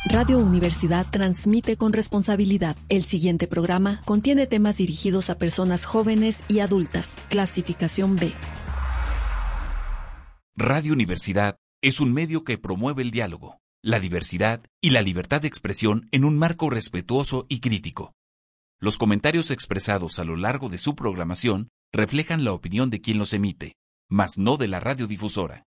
Radio Universidad transmite con responsabilidad. El siguiente programa contiene temas dirigidos a personas jóvenes y adultas. Clasificación B. Radio Universidad es un medio que promueve el diálogo, la diversidad y la libertad de expresión en un marco respetuoso y crítico. Los comentarios expresados a lo largo de su programación reflejan la opinión de quien los emite, mas no de la radiodifusora.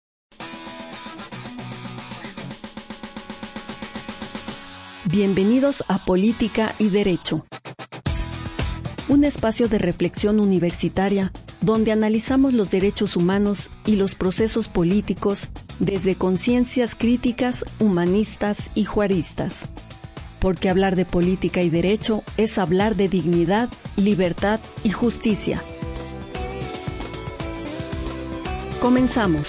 Bienvenidos a Política y Derecho, un espacio de reflexión universitaria donde analizamos los derechos humanos y los procesos políticos desde conciencias críticas, humanistas y juaristas. Porque hablar de política y derecho es hablar de dignidad, libertad y justicia. Comenzamos.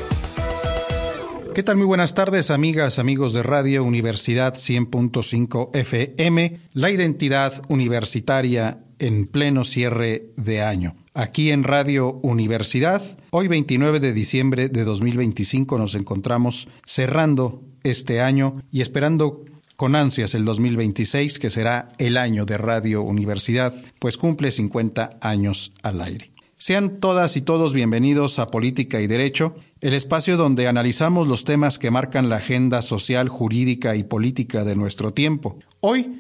¿Qué tal? Muy buenas tardes, amigas, amigos de Radio Universidad 100.5 FM, la identidad universitaria en pleno cierre de año. Aquí en Radio Universidad, hoy 29 de diciembre de 2025 nos encontramos cerrando este año y esperando con ansias el 2026, que será el año de Radio Universidad, pues cumple 50 años al aire. Sean todas y todos bienvenidos a Política y Derecho, el espacio donde analizamos los temas que marcan la agenda social, jurídica y política de nuestro tiempo. Hoy,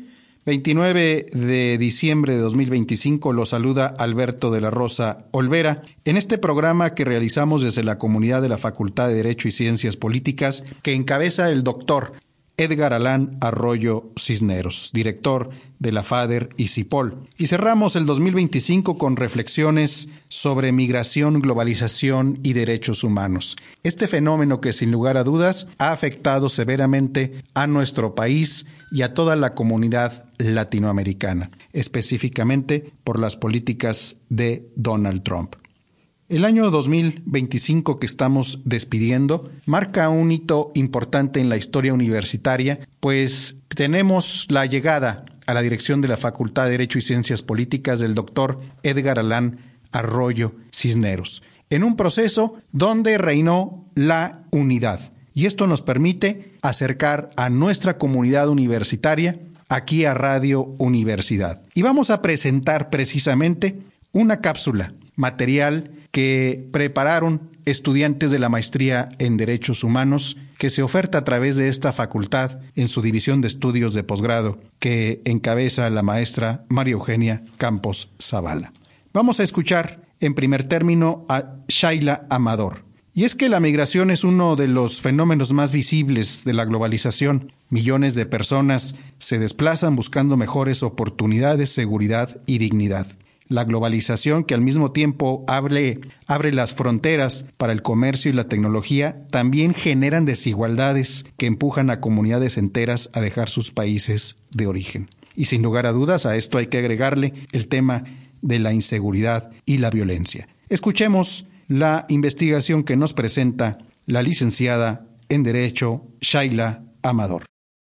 29 de diciembre de 2025, lo saluda Alberto de la Rosa Olvera en este programa que realizamos desde la comunidad de la Facultad de Derecho y Ciencias Políticas, que encabeza el doctor Edgar Alán Arroyo Cisneros, director de la FADER y CIPOL. Y cerramos el 2025 con reflexiones sobre migración, globalización y derechos humanos. Este fenómeno que sin lugar a dudas ha afectado severamente a nuestro país y a toda la comunidad latinoamericana, específicamente por las políticas de Donald Trump. El año 2025 que estamos despidiendo marca un hito importante en la historia universitaria, pues tenemos la llegada a la dirección de la Facultad de Derecho y Ciencias Políticas del doctor Edgar Alán Arroyo Cisneros, en un proceso donde reinó la unidad. Y esto nos permite acercar a nuestra comunidad universitaria aquí a Radio Universidad. Y vamos a presentar precisamente una cápsula, material que prepararon estudiantes de la maestría en Derechos Humanos, que se oferta a través de esta facultad en su división de estudios de posgrado, que encabeza la maestra María Eugenia Campos Zavala. Vamos a escuchar en primer término a Shaila Amador. Y es que la migración es uno de los fenómenos más visibles de la globalización. Millones de personas se desplazan buscando mejores oportunidades, seguridad y dignidad. La globalización, que al mismo tiempo abre las fronteras para el comercio y la tecnología, también generan desigualdades que empujan a comunidades enteras a dejar sus países de origen. Y sin lugar a dudas, a esto hay que agregarle el tema de la inseguridad y la violencia. Escuchemos la investigación que nos presenta la licenciada en Derecho Shaila Amador.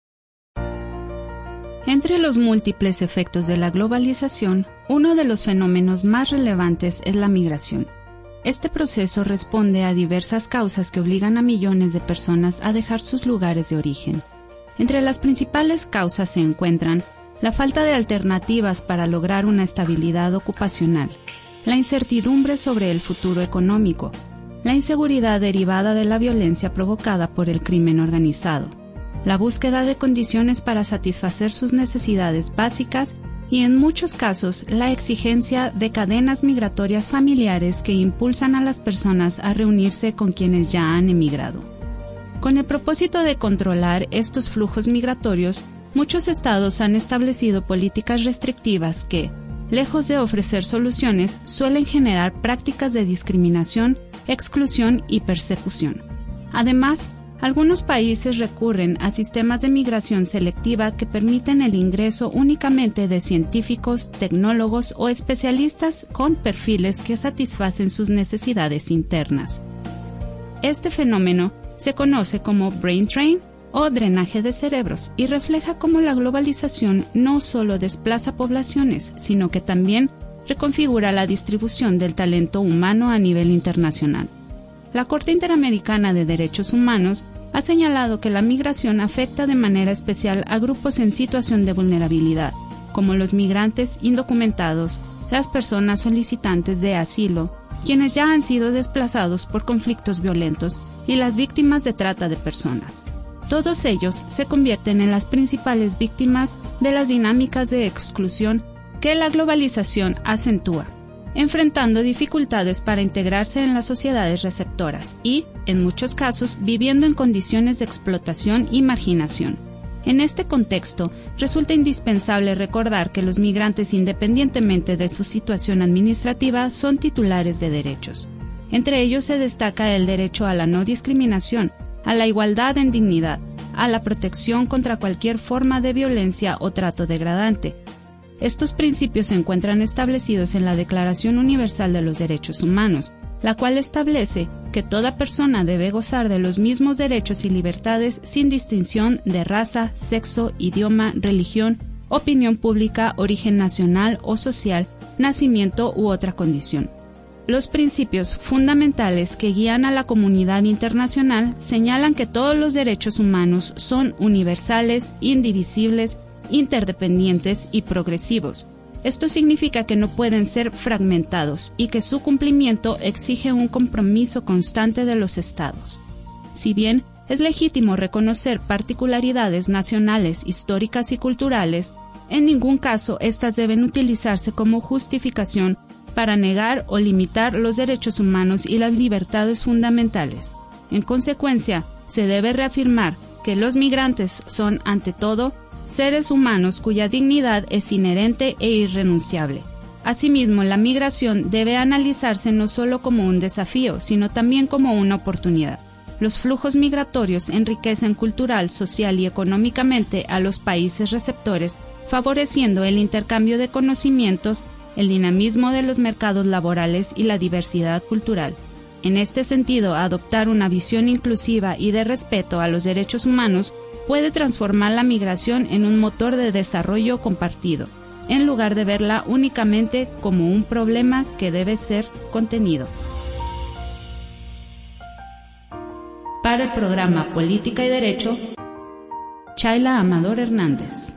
Entre los múltiples efectos de la globalización, uno de los fenómenos más relevantes es la migración. Este proceso responde a diversas causas que obligan a millones de personas a dejar sus lugares de origen. Entre las principales causas se encuentran la falta de alternativas para lograr una estabilidad ocupacional, la incertidumbre sobre el futuro económico, la inseguridad derivada de la violencia provocada por el crimen organizado, la búsqueda de condiciones para satisfacer sus necesidades básicas y, en muchos casos, la exigencia de cadenas migratorias familiares que impulsan a las personas a reunirse con quienes ya han emigrado. Con el propósito de controlar estos flujos migratorios, muchos estados han establecido políticas restrictivas que, lejos de ofrecer soluciones, suelen generar prácticas de discriminación, exclusión y persecución. Además, algunos países recurren a sistemas de migración selectiva que permiten el ingreso únicamente de científicos, tecnólogos o especialistas con perfiles que satisfacen sus necesidades internas. Este fenómeno se conoce como brain drain o drenaje de cerebros y refleja cómo la globalización no solo desplaza poblaciones, sino que también reconfigura la distribución del talento humano a nivel internacional. La Corte Interamericana de Derechos Humanos ha señalado que la migración afecta de manera especial a grupos en situación de vulnerabilidad, como los migrantes indocumentados, las personas solicitantes de asilo, quienes ya han sido desplazados por conflictos violentos y las víctimas de trata de personas. Todos ellos se convierten en las principales víctimas de las dinámicas de exclusión que la globalización acentúa, enfrentando dificultades para integrarse en las sociedades receptoras y, en muchos casos, viviendo en condiciones de explotación y marginación. En este contexto, resulta indispensable recordar que los migrantes, independientemente de su situación administrativa, son titulares de derechos. Entre ellos se destaca el derecho a la no discriminación, a la igualdad en dignidad, a la protección contra cualquier forma de violencia o trato degradante. Estos principios se encuentran establecidos en la Declaración Universal de los Derechos Humanos, la cual establece que toda persona debe gozar de los mismos derechos y libertades sin distinción de raza, sexo, idioma, religión, opinión pública, origen nacional o social, nacimiento u otra condición. Los principios fundamentales que guían a la comunidad internacional señalan que todos los derechos humanos son universales, indivisibles, interdependientes y progresivos. Esto significa que no pueden ser fragmentados y que su cumplimiento exige un compromiso constante de los Estados. Si bien es legítimo reconocer particularidades nacionales, históricas y culturales, en ningún caso estas deben utilizarse como justificación para negar o limitar los derechos humanos y las libertades fundamentales. En consecuencia, se debe reafirmar que los migrantes son, ante todo, seres humanos cuya dignidad es inherente e irrenunciable. Asimismo, la migración debe analizarse no solo como un desafío, sino también como una oportunidad. Los flujos migratorios enriquecen cultural, social y económicamente a los países receptores, favoreciendo el intercambio de conocimientos, el dinamismo de los mercados laborales y la diversidad cultural. En este sentido, adoptar una visión inclusiva y de respeto a los derechos humanos puede transformar la migración en un motor de desarrollo compartido, en lugar de verla únicamente como un problema que debe ser contenido. Para el programa Política y Derecho, Chayla Amador Hernández.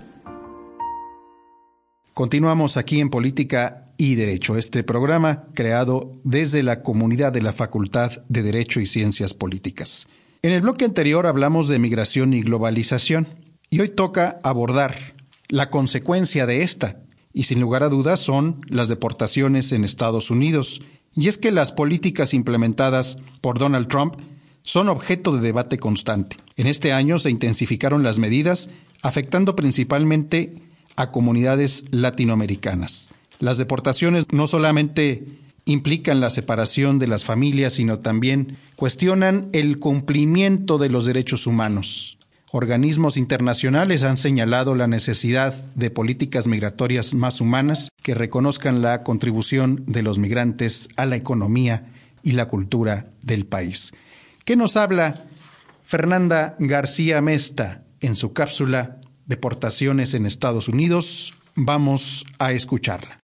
Continuamos aquí en Política y Derecho, este programa creado desde la comunidad de la Facultad de Derecho y Ciencias Políticas. En el bloque anterior hablamos de migración y globalización, y hoy toca abordar la consecuencia de esta, y sin lugar a dudas son las deportaciones en Estados Unidos. Y es que las políticas implementadas por Donald Trump son objeto de debate constante. En este año se intensificaron las medidas, afectando principalmente a comunidades latinoamericanas. Las deportaciones no solamente implican la separación de las familias, sino también cuestionan el cumplimiento de los derechos humanos. Organismos internacionales han señalado la necesidad de políticas migratorias más humanas que reconozcan la contribución de los migrantes a la economía y la cultura del país. ¿Qué nos habla Fernanda García Mesta en su cápsula Deportaciones en Estados Unidos? Vamos a escucharla.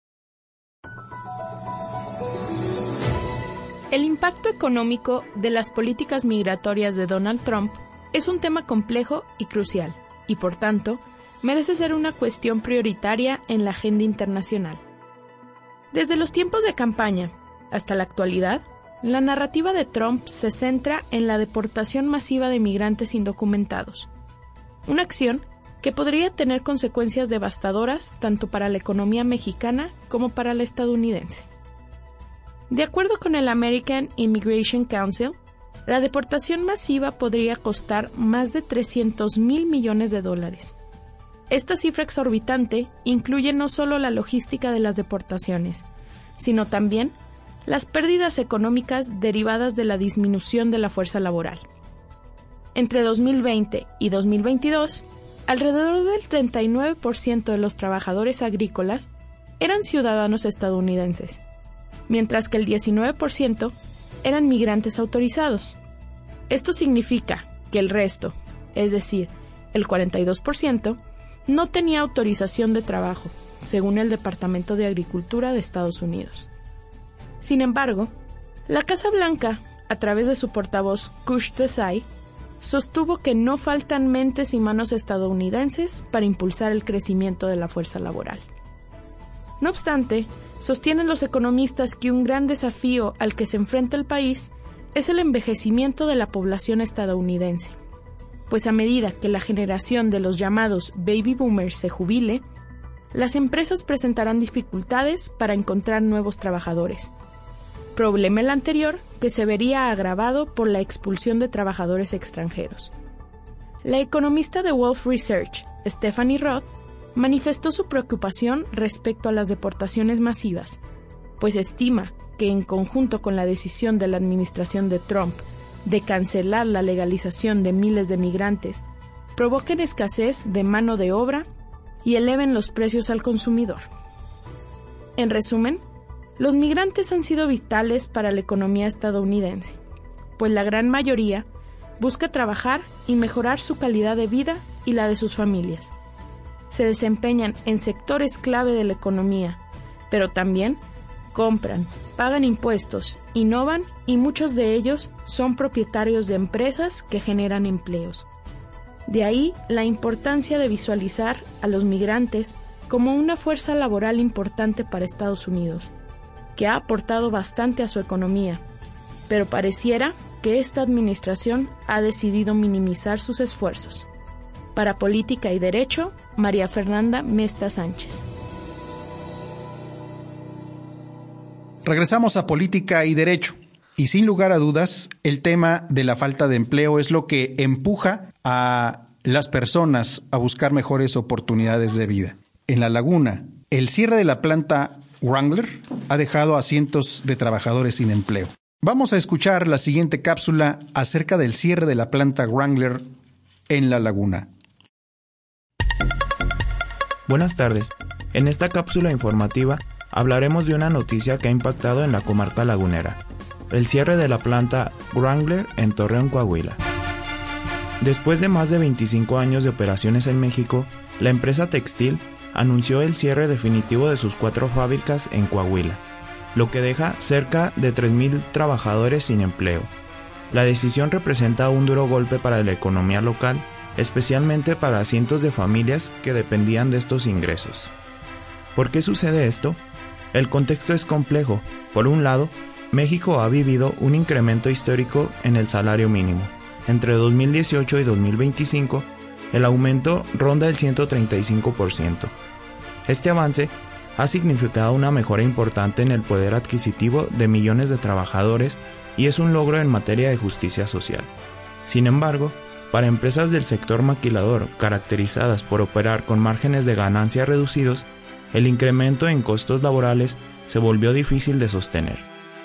El impacto económico de las políticas migratorias de Donald Trump es un tema complejo y crucial, y por tanto, merece ser una cuestión prioritaria en la agenda internacional. Desde los tiempos de campaña hasta la actualidad, la narrativa de Trump se centra en la deportación masiva de migrantes indocumentados, una acción que podría tener consecuencias devastadoras tanto para la economía mexicana como para la estadounidense. De acuerdo con el American Immigration Council, la deportación masiva podría costar más de $300 mil millones. Esta cifra exorbitante incluye no solo la logística de las deportaciones, sino también las pérdidas económicas derivadas de la disminución de la fuerza laboral. Entre 2020 y 2022, alrededor del 39% de los trabajadores agrícolas eran ciudadanos estadounidenses, mientras que el 19% eran migrantes autorizados. Esto significa que el resto, es decir, el 42%, no tenía autorización de trabajo, según el Departamento de Agricultura de Estados Unidos. Sin embargo, la Casa Blanca, a través de su portavoz Kush Desai, sostuvo que no faltan mentes y manos estadounidenses para impulsar el crecimiento de la fuerza laboral. No obstante, sostienen los economistas que un gran desafío al que se enfrenta el país es el envejecimiento de la población estadounidense, pues a medida que la generación de los llamados baby boomers se jubile, las empresas presentarán dificultades para encontrar nuevos trabajadores. Problema el anterior que se vería agravado por la expulsión de trabajadores extranjeros. La economista de Wolf Research, Stephanie Roth, manifestó su preocupación respecto a las deportaciones masivas, pues estima que en conjunto con la decisión de la administración de Trump de cancelar la legalización de miles de migrantes, provoquen escasez de mano de obra y eleven los precios al consumidor. En resumen, los migrantes han sido vitales para la economía estadounidense, pues la gran mayoría busca trabajar y mejorar su calidad de vida y la de sus familias. Se desempeñan en sectores clave de la economía, pero también compran, pagan impuestos, innovan y muchos de ellos son propietarios de empresas que generan empleos. De ahí la importancia de visualizar a los migrantes como una fuerza laboral importante para Estados Unidos, que ha aportado bastante a su economía, pero pareciera que esta administración ha decidido minimizar sus esfuerzos. Para Política y Derecho, María Fernanda Mesta Sánchez. Regresamos a Política y Derecho. Y sin lugar a dudas, el tema de la falta de empleo es lo que empuja a las personas a buscar mejores oportunidades de vida. En La Laguna, el cierre de la planta Wrangler ha dejado a cientos de trabajadores sin empleo. Vamos a escuchar la siguiente cápsula acerca del cierre de la planta Wrangler en La Laguna. Buenas tardes. En esta cápsula informativa hablaremos de una noticia que ha impactado en la comarca lagunera: el cierre de la planta Wrangler en Torreón, Coahuila. Después de más de 25 años de operaciones en México, la empresa textil anunció el cierre definitivo de sus 4 fábricas en Coahuila, lo que deja cerca de 3,000 trabajadores sin empleo. La decisión representa un duro golpe para la economía local, especialmente para cientos de familias que dependían de estos ingresos. ¿Por qué sucede esto? El contexto es complejo. Por un lado, México ha vivido un incremento histórico en el salario mínimo. Entre 2018 y 2025, el aumento ronda el 135%. Este avance ha significado una mejora importante en el poder adquisitivo de millones de trabajadores y es un logro en materia de justicia social. Sin embargo, para empresas del sector maquilador caracterizadas por operar con márgenes de ganancia reducidos, el incremento en costos laborales se volvió difícil de sostener.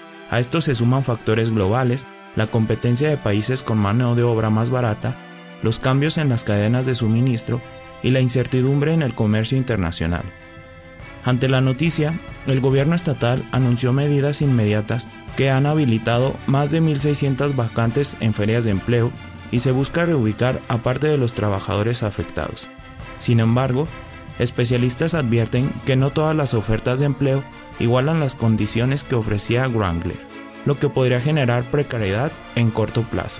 A esto se suman factores globales, la competencia de países con mano de obra más barata, los cambios en las cadenas de suministro y la incertidumbre en el comercio internacional. Ante la noticia, el gobierno estatal anunció medidas inmediatas que han habilitado más de 1,600 vacantes en ferias de empleo y se busca reubicar a parte de los trabajadores afectados. Sin embargo, especialistas advierten que no todas las ofertas de empleo igualan las condiciones que ofrecía Wrangler, lo que podría generar precariedad en corto plazo.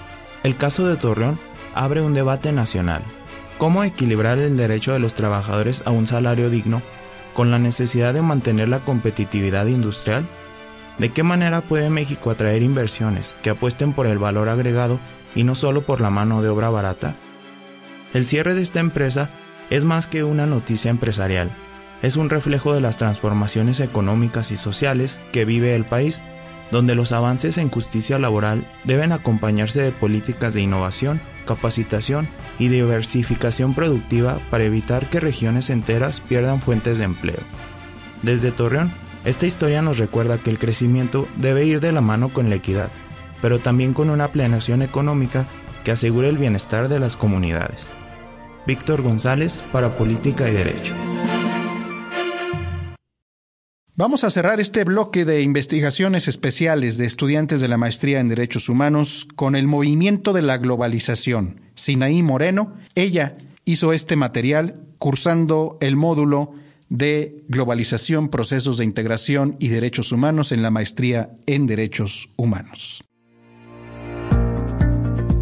El caso de Torreón abre un debate nacional. ¿Cómo equilibrar el derecho de los trabajadores a un salario digno con la necesidad de mantener la competitividad industrial? ¿De qué manera puede México atraer inversiones que apuesten por el valor agregado y no solo por la mano de obra barata? El cierre de esta empresa es más que una noticia empresarial. Es un reflejo de las transformaciones económicas y sociales que vive el país, donde los avances en justicia laboral deben acompañarse de políticas de innovación, capacitación y diversificación productiva para evitar que regiones enteras pierdan fuentes de empleo. Desde Torreón, esta historia nos recuerda que el crecimiento debe ir de la mano con la equidad, pero también con una planeación económica que asegure el bienestar de las comunidades. Víctor González para Política y Derecho. Vamos a cerrar este bloque de investigaciones especiales de estudiantes de la Maestría en Derechos Humanos con el movimiento de la globalización. Sinaí Moreno, ella hizo este material cursando el módulo de Globalización, Procesos de Integración y Derechos Humanos en la Maestría en Derechos Humanos.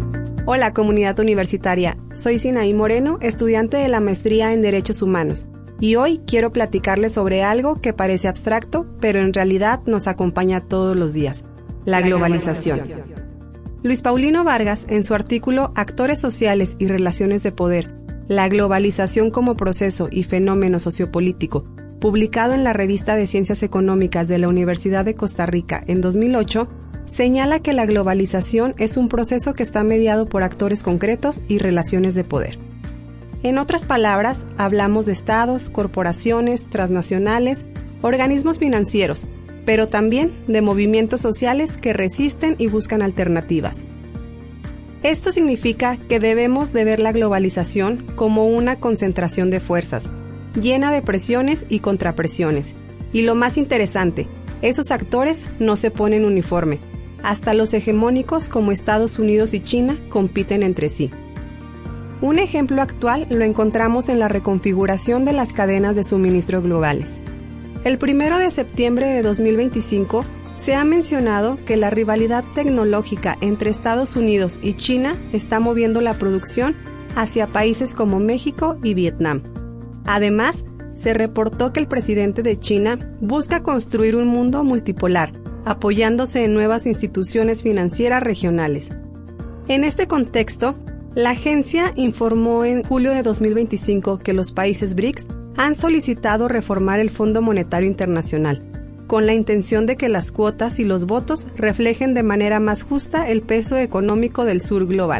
Hola, comunidad universitaria. Soy Sinaí Moreno, estudiante de la maestría en Derechos Humanos, y hoy quiero platicarles sobre algo que parece abstracto, pero en realidad nos acompaña todos los días: la globalización. Luis Paulino Vargas, en su artículo Actores sociales y relaciones de poder, la globalización como proceso y fenómeno sociopolítico, publicado en la Revista de Ciencias Económicas de la Universidad de Costa Rica en 2008, señala que la globalización es un proceso que está mediado por actores concretos y relaciones de poder. En otras palabras, hablamos de estados, corporaciones, transnacionales, organismos financieros, pero también de movimientos sociales que resisten y buscan alternativas. Esto significa que debemos de ver la globalización como una concentración de fuerzas, llena de presiones y contrapresiones. Y lo más interesante, esos actores no se ponen uniforme. Hasta los hegemónicos como Estados Unidos y China compiten entre sí. Un ejemplo actual lo encontramos en la reconfiguración de las cadenas de suministro globales. El 1 de septiembre de 2025 se ha mencionado que la rivalidad tecnológica entre Estados Unidos y China está moviendo la producción hacia países como México y Vietnam. Además, se reportó que el presidente de China busca construir un mundo multipolar, apoyándose en nuevas instituciones financieras regionales. En este contexto, la agencia informó en julio de 2025 que los países BRICS han solicitado reformar el Fondo Monetario Internacional, con la intención de que las cuotas y los votos reflejen de manera más justa el peso económico del sur global.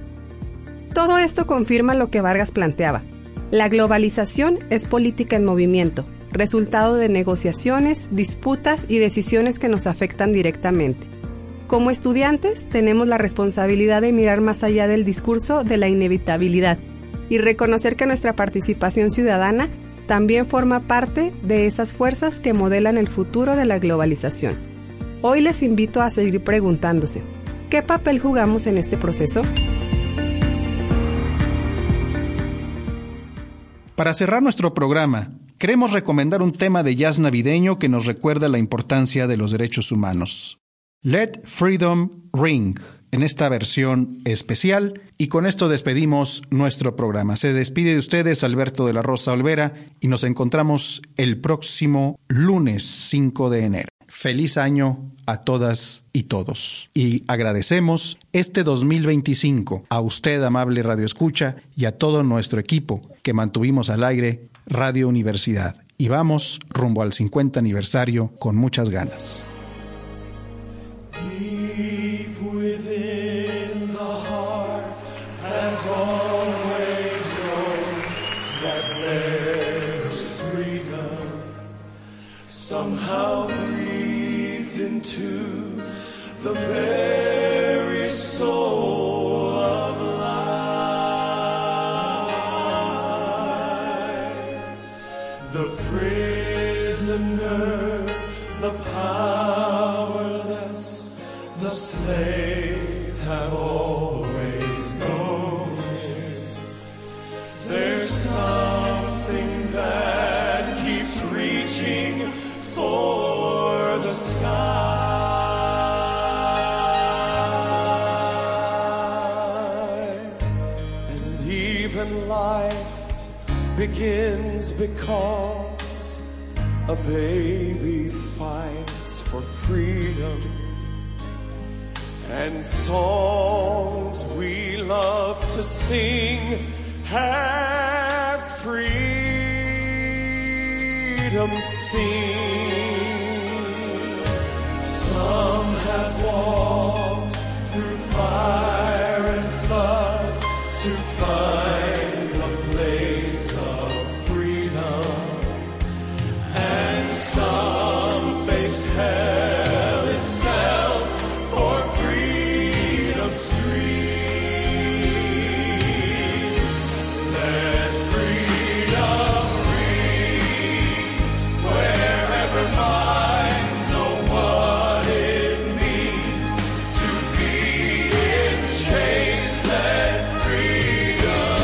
Todo esto confirma lo que Vargas planteaba. La globalización es política en movimiento, resultado de negociaciones, disputas y decisiones que nos afectan directamente. Como estudiantes, tenemos la responsabilidad de mirar más allá del discurso de la inevitabilidad y reconocer que nuestra participación ciudadana también forma parte de esas fuerzas que modelan el futuro de la globalización. Hoy les invito a seguir preguntándose, ¿qué papel jugamos en este proceso? Para cerrar nuestro programa, queremos recomendar un tema de jazz navideño que nos recuerda la importancia de los derechos humanos. Let Freedom Ring, en esta versión especial, y con esto despedimos nuestro programa. Se despide de ustedes Alberto de la Rosa Olvera y nos encontramos el próximo lunes 5 de enero. Feliz año a todas y todos. Y agradecemos este 2025 a usted, amable radioescucha, y a todo nuestro equipo que mantuvimos al aire Radio Universidad. Y vamos rumbo al 50 aniversario con muchas ganas. Deep within the heart has always known that there's freedom somehow breathed into the very soul of life. The prisoner, the powerless, the slave have always known it. There's something that keeps reaching for the sky. And even life begins because a baby fights for freedom. And songs we love to sing have freedom's theme. Some have walked through fire and flood to find a place of freedom, and some faced hell itself for freedom's dream. Let freedom ring wherever minds know what it means to be in chains. Let freedom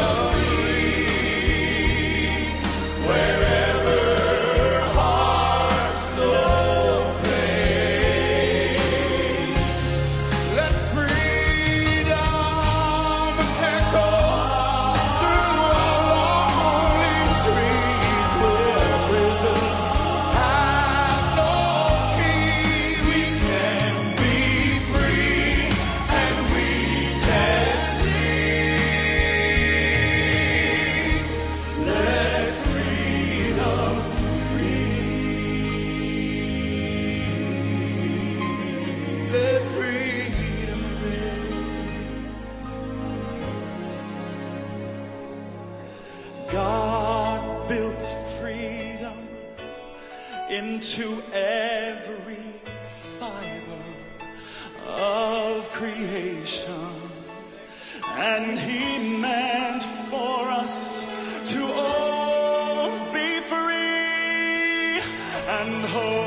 God built freedom into every fiber of creation, and He meant for us to all be free and whole.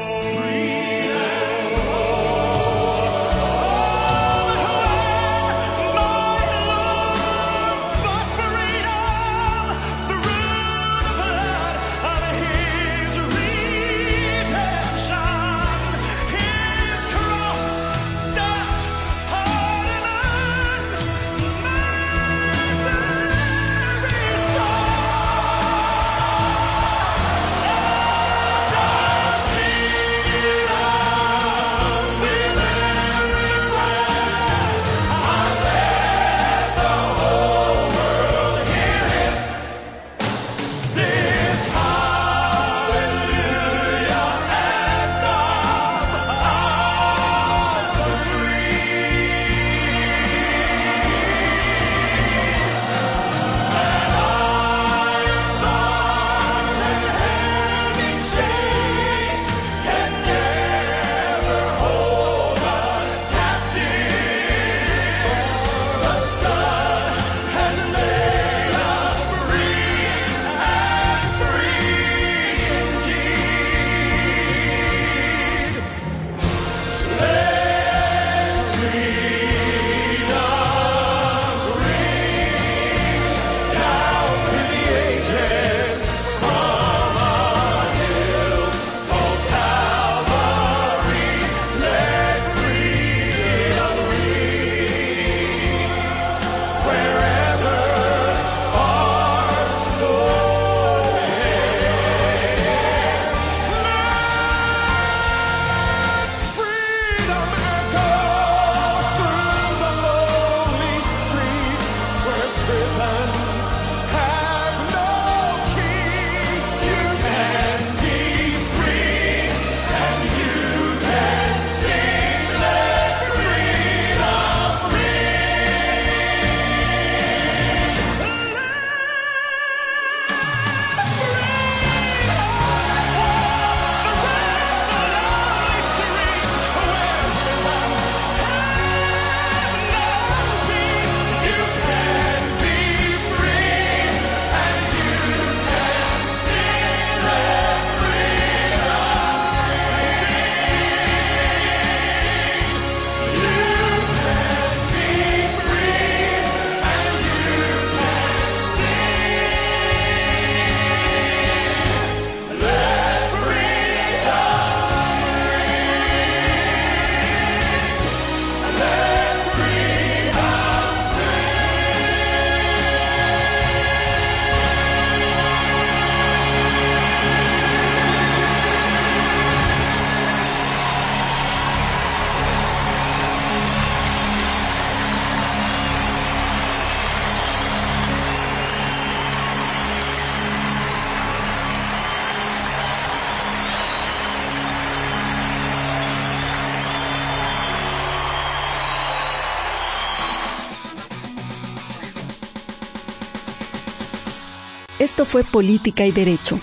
Esto fue Política y Derecho,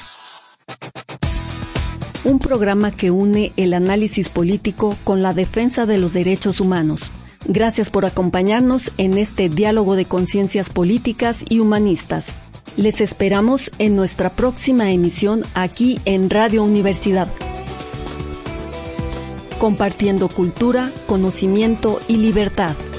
un programa que une el análisis político con la defensa de los derechos humanos. Gracias por acompañarnos en este diálogo de conciencias políticas y humanistas. Les esperamos en nuestra próxima emisión aquí en Radio Universidad, compartiendo cultura, conocimiento y libertad.